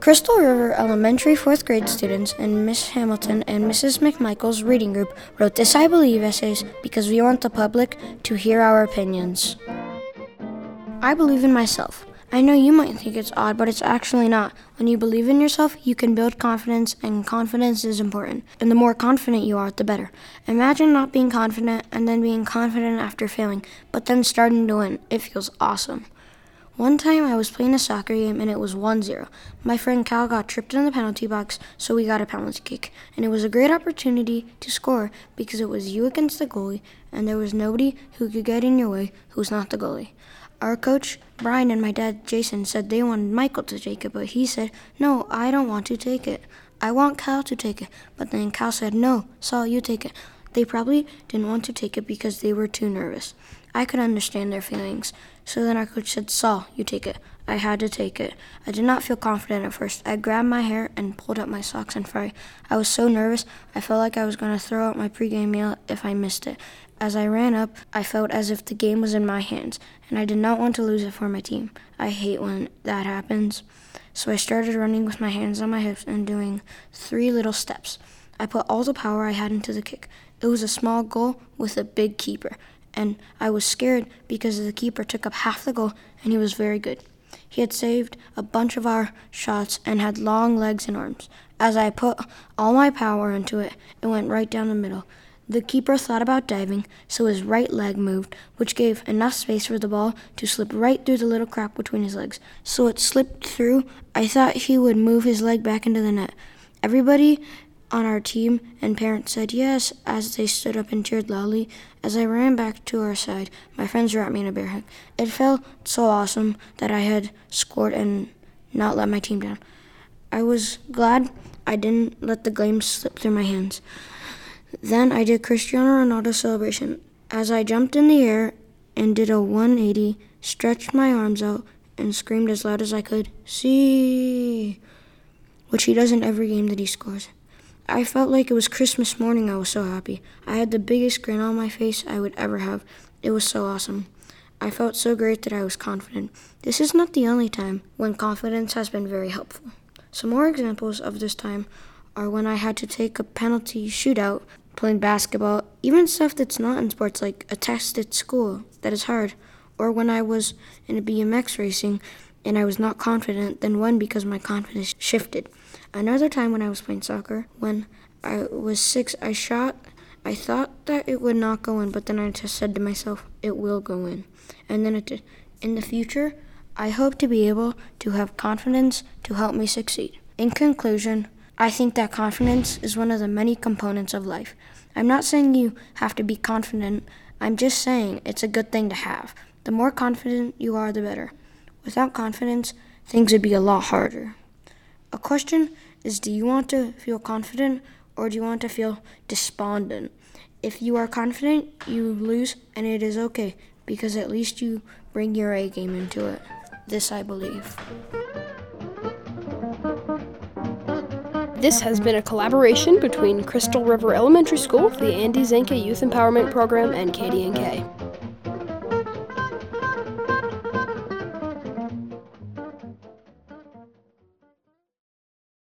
Crystal River Elementary 4th grade students and Miss Hamilton and Mrs. McMichael's reading group wrote This I Believe essays because we want the public to hear our opinions. I believe in myself. I know you might think it's odd, but it's actually not. When you believe in yourself, you can build confidence, and confidence is important. And the more confident you are, the better. Imagine not being confident and then being confident after failing, but then starting to win. It feels awesome. One time I was playing a soccer game and it was 1-0. My friend Cal got tripped in the penalty box, so we got a penalty kick. And it was a great opportunity to score because it was you against the goalie and there was nobody who could get in your way who's not the goalie. Our coach, Brian, and my dad, Jason, said they wanted Michael to take it, but he said, "No, I don't want to take it. I want Cal to take it." But then Cal said, "No, Saul, you take it." They probably didn't want to take it because they were too nervous. I could understand their feelings. So then our coach said, "Saul, you take it." I had to take it. I did not feel confident at first. I grabbed my hair and pulled up my socks and fry. I was so nervous, I felt like I was going to throw out my pregame meal if I missed it. As I ran up, I felt as if the game was in my hands, and I did not want to lose it for my team. I hate when that happens. So I started running with my hands on my hips and doing 3 little steps. I put all the power I had into the kick. It was a small goal with a big keeper, and I was scared because the keeper took up half the goal, and he was very good. He had saved a bunch of our shots and had long legs and arms. As I put all my power into it, it went right down the middle. The keeper thought about diving, so his right leg moved, which gave enough space for the ball to slip right through the little crack between his legs. So it slipped through. I thought he would move his leg back into the net. Everybody on our team and parents said yes as they stood up and cheered loudly. As I ran back to our side, my friends wrapped me in a bear hug. It felt so awesome that I had scored and not let my team down. I was glad I didn't let the game slip through my hands. Then I did Cristiano Ronaldo celebration. As I jumped in the air and did a 180, stretched my arms out, and screamed as loud as I could, "See!" which he does in every game that he scores. I felt like it was Christmas morning. I was so happy. I had the biggest grin on my face I would ever have. It was so awesome. I felt so great that I was confident. This is not the only time when confidence has been very helpful. Some more examples of this time are when I had to take a penalty shootout, playing basketball, even stuff that's not in sports like a test at school that is hard, or when I was in a BMX racing and I was not confident, then won because my confidence shifted. Another time when I was playing soccer, when I was 6, I shot. I thought that it would not go in, but then I just said to myself, it will go in. And then it did. In the future, I hope to be able to have confidence to help me succeed. In conclusion, I think that confidence is one of the many components of life. I'm not saying you have to be confident. I'm just saying it's a good thing to have. The more confident you are, the better. Without confidence, things would be a lot harder. A question is, do you want to feel confident or do you want to feel despondent? If you are confident, you lose, and it is okay because at least you bring your A game into it. This I believe. This has been a collaboration between Crystal River Elementary School, the Andy Zanka Youth Empowerment Program, and KDNK.